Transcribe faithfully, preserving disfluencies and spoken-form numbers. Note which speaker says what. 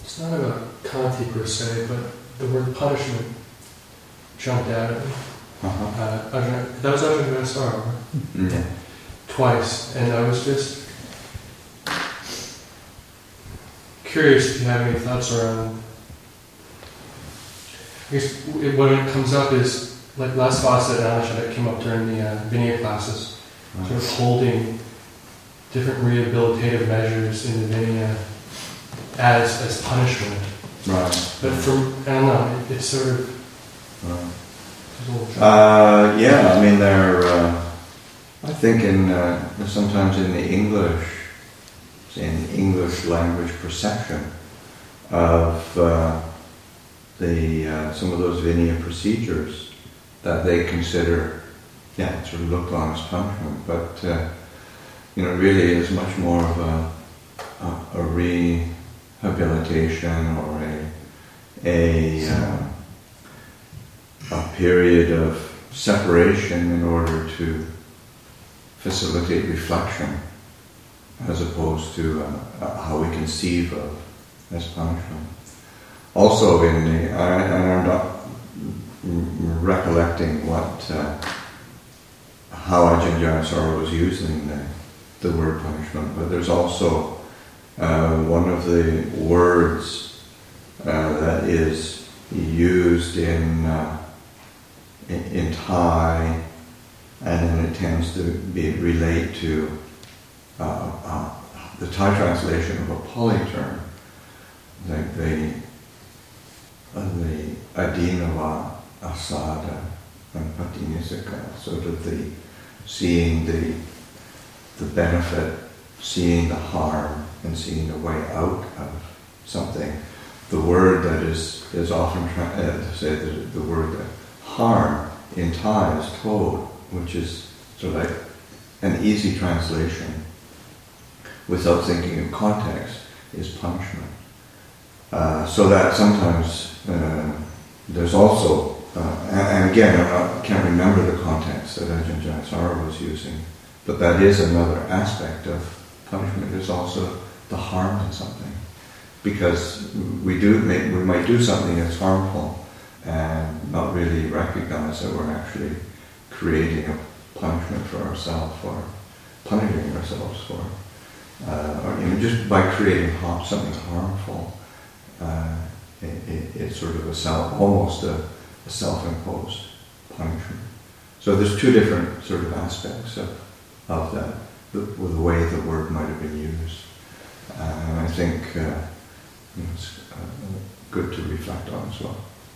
Speaker 1: it's not about Kanti per se, but the word punishment jumped out at me.
Speaker 2: Uh-huh.
Speaker 1: Uh, Ajahn, that was Ajahn Chanosoroo,
Speaker 2: Mm. Yeah.
Speaker 1: twice, and I was just curious if you have any thoughts around. I guess when it comes up is like last Vasa and Alasha that came up during the uh, Vinaya classes,
Speaker 2: Right.
Speaker 1: sort of holding different rehabilitative measures in the Vinaya as as punishment.
Speaker 2: Right.
Speaker 1: But from I don't know, it, it's sort of
Speaker 2: Right.
Speaker 1: it's a little
Speaker 2: Uh, yeah, I mean, they're, uh, I think in, uh, sometimes in the English, in English language perception of uh, the, uh, some of those Vinaya procedures that they consider, yeah, sort of looked on as punishment, but, uh, you know, really is much more of a, a, a rehabilitation or a, a, uh, a period of separation in order to facilitate reflection, as opposed to uh, uh, how we conceive of as punishment. Also, in the, I, and I'm not recollecting what uh, how Ajahn Chanosoroo was using the, the word punishment, but there's also uh, one of the words uh, that is used in uh, in, in Thai, and then it tends to be relate to uh, uh, the Thai translation of a Pali term, like the uh, the Adinava Asada and Patinisika, sort of the seeing the the benefit, seeing the harm, and seeing the way out of something. The word that is is often tra- uh, to say that the word that harm in Thai is tod, which is sort of like an easy translation without thinking of context, is punishment. Uh, so that sometimes uh, there's also, uh, and, and again, I not, can't remember the context that Ajahn Chanosoroo was using, but that is another aspect of punishment, is also the harm to something. Because we do make, we might do something that's harmful and not really recognize that we're actually creating a punishment for ourselves, or punishing ourselves for, uh, or you know, just by creating harm, something harmful. Uh, it, it, it's sort of a self, almost a, a self-imposed punishment. So there's two different sort of aspects of of that, the, with the way the word might have been used, uh, and I think uh, you know, it's uh, good to reflect on as well.